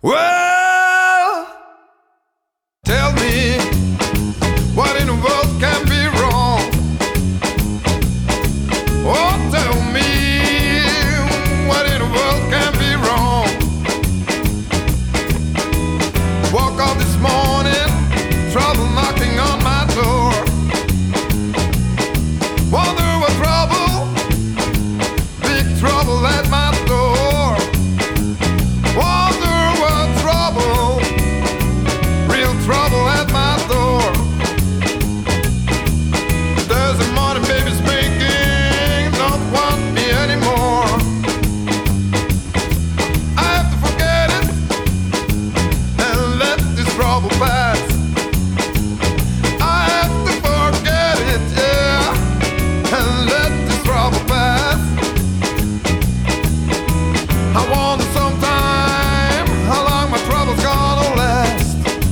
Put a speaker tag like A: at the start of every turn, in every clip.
A: Well, tell me what in the world can be wrong. Oh, tell me what in the world can be wrong. Woke up this morning, trouble knocking on my door. Wonder what trouble, big trouble at my door. Wonder what trouble, real trouble at my door. There's a money baby's making, don't want me anymore. I have to forget it and let this trouble pass. I have to forget it, yeah, and let this trouble pass. I wonder sometime how long my trouble's gonna last.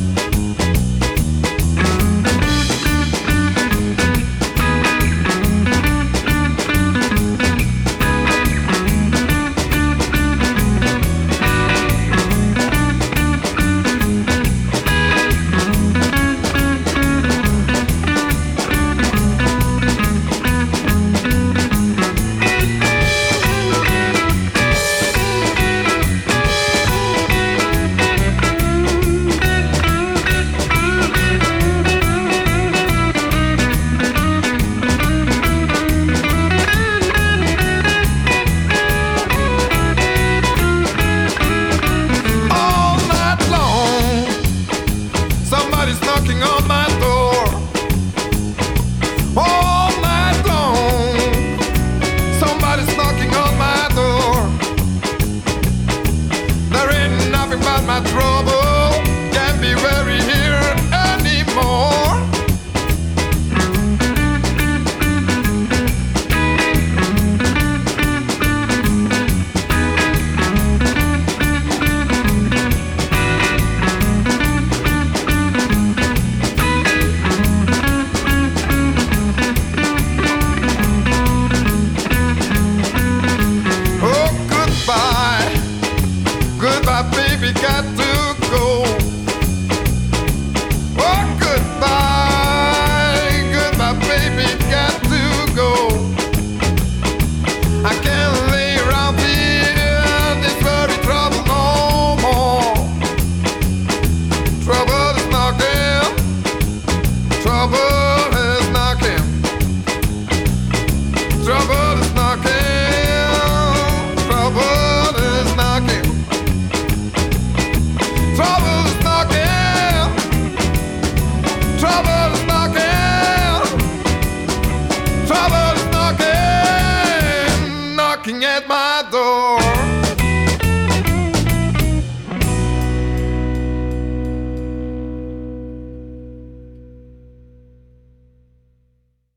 A: Somebody's knocking on my door. All night long, somebody's knocking on my door. There ain't nothing but my trouble, can't be very here anymore. Goodbye, baby, got to go. Oh, goodbye, goodbye, baby, got to go. I can't lay around here, this very trouble no more. Trouble is knocking, trouble is knocking, trouble is knocking, trouble is knocking. Trouble is knocking, trouble is knocking, trouble is knocking, knocking at my door.